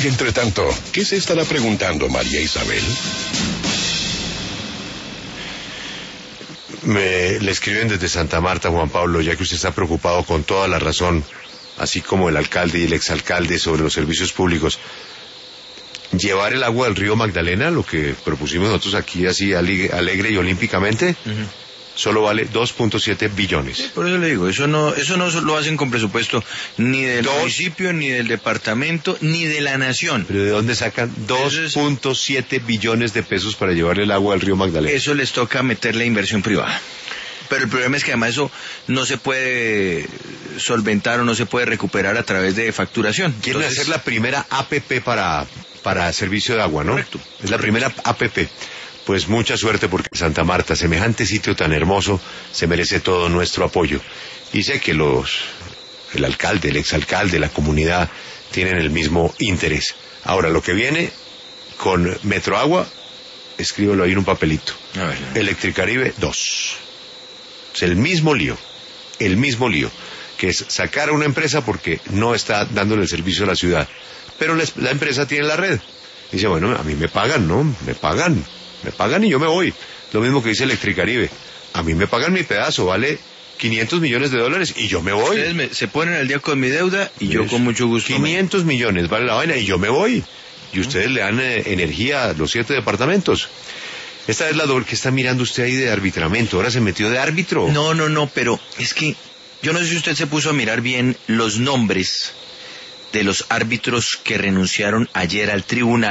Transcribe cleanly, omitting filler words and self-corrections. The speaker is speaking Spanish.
Y entre tanto, ¿qué se estará preguntando María Isabel? Le escriben desde Santa Marta, Juan Pablo, ya que usted está preocupado con toda la razón, así como el alcalde y el exalcalde, sobre los servicios públicos. Llevar el agua del río Magdalena, lo que propusimos nosotros aquí así alegre y olímpicamente, solo vale 2.7 billones. Sí, por eso le digo, eso no lo hacen con presupuesto ni del municipio, ni del departamento, ni de la nación. ¿Pero de dónde sacan 2.7 billones de pesos para llevarle el agua al río Magdalena? Eso les toca meterle inversión privada. Pero el problema es que además eso no se puede solventar o no se puede recuperar a través de facturación. Quieren hacer la primera APP para servicio de agua, ¿no? Correcto. Es la primera APP. Pues mucha suerte, porque Santa Marta, semejante sitio tan hermoso, se merece todo nuestro apoyo. Y sé que el alcalde, el exalcalde, la comunidad tienen el mismo interés. Ahora, lo que viene con Metroagua, escríbelo ahí en un papelito. A ver. Electricaribe 2. Es el mismo lío, que es sacar a una empresa porque no está dándole el servicio a la ciudad. Pero la empresa tiene la red. Dice, bueno, a mí me pagan, ¿no? Me pagan y yo me voy. Lo mismo que dice Electricaribe. A mí me pagan mi pedazo, vale $500 millones y yo me voy. Ustedes se ponen al día con mi deuda y yo con mucho gusto. 500 millones vale la vaina y yo me voy. Y ustedes le dan energía a los 7 departamentos. Esta es la doble que está mirando usted ahí de arbitramiento. Ahora se metió de árbitro. No, pero es que yo no sé si usted se puso a mirar bien los nombres de los árbitros que renunciaron ayer al tribunal.